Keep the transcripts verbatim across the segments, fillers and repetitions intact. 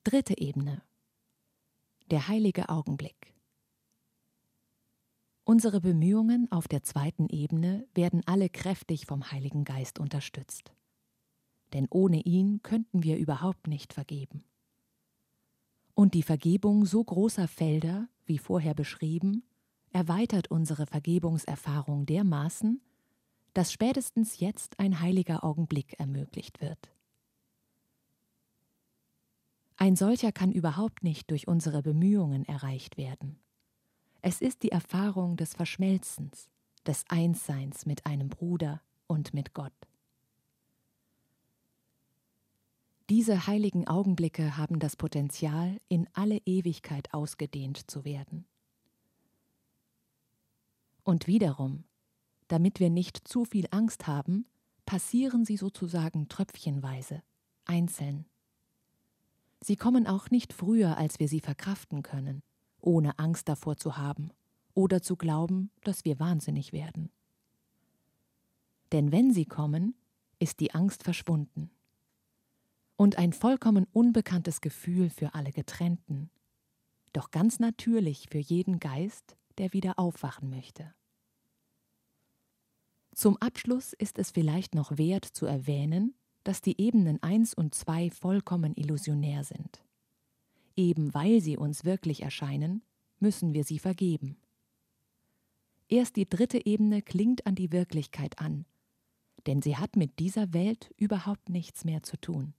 Dritte Ebene. Der heilige Augenblick. Unsere Bemühungen auf der zweiten Ebene werden alle kräftig vom Heiligen Geist unterstützt. Denn ohne ihn könnten wir überhaupt nicht vergeben. Und die Vergebung so großer Felder, wie vorher beschrieben, erweitert unsere Vergebungserfahrung dermaßen, dass spätestens jetzt ein heiliger Augenblick ermöglicht wird. Ein solcher kann überhaupt nicht durch unsere Bemühungen erreicht werden. Es ist die Erfahrung des Verschmelzens, des Einsseins mit einem Bruder und mit Gott. Diese heiligen Augenblicke haben das Potenzial, in alle Ewigkeit ausgedehnt zu werden. Und wiederum, damit wir nicht zu viel Angst haben, passieren sie sozusagen tröpfchenweise, einzeln. Sie kommen auch nicht früher, als wir sie verkraften können, ohne Angst davor zu haben oder zu glauben, dass wir wahnsinnig werden. Denn wenn sie kommen, ist die Angst verschwunden. Und ein vollkommen unbekanntes Gefühl für alle Getrennten, doch ganz natürlich für jeden Geist, der wieder aufwachen möchte. Zum Abschluss ist es vielleicht noch wert zu erwähnen, dass die Ebenen eins und zwei vollkommen illusionär sind. Eben weil sie uns wirklich erscheinen, müssen wir sie vergeben. Erst die dritte Ebene klingt an die Wirklichkeit an, denn sie hat mit dieser Welt überhaupt nichts mehr zu tun.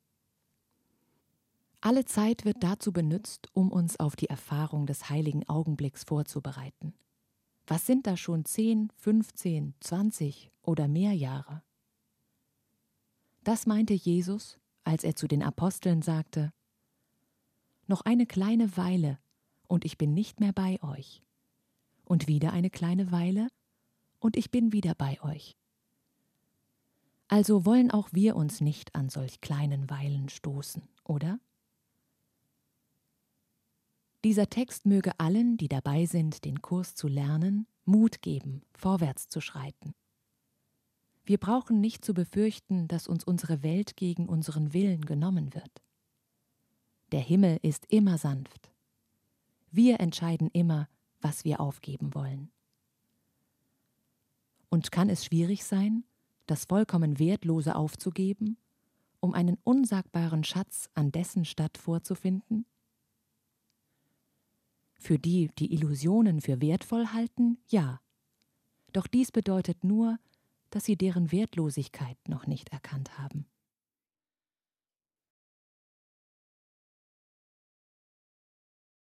Alle Zeit wird dazu benutzt, um uns auf die Erfahrung des heiligen Augenblicks vorzubereiten. Was sind da schon zehn, fünfzehn, zwanzig oder mehr Jahre? Das meinte Jesus, als er zu den Aposteln sagte: Noch eine kleine Weile, und ich bin nicht mehr bei euch. Und wieder eine kleine Weile, und ich bin wieder bei euch. Also wollen auch wir uns nicht an solch kleinen Weilen stoßen, oder? Dieser Text möge allen, die dabei sind, den Kurs zu lernen, Mut geben, vorwärts zu schreiten. Wir brauchen nicht zu befürchten, dass uns unsere Welt gegen unseren Willen genommen wird. Der Himmel ist immer sanft. Wir entscheiden immer, was wir aufgeben wollen. Und kann es schwierig sein, das vollkommen Wertlose aufzugeben, um einen unsagbaren Schatz an dessen Statt vorzufinden? Für die, die Illusionen für wertvoll halten, ja. Doch dies bedeutet nur, dass sie deren Wertlosigkeit noch nicht erkannt haben.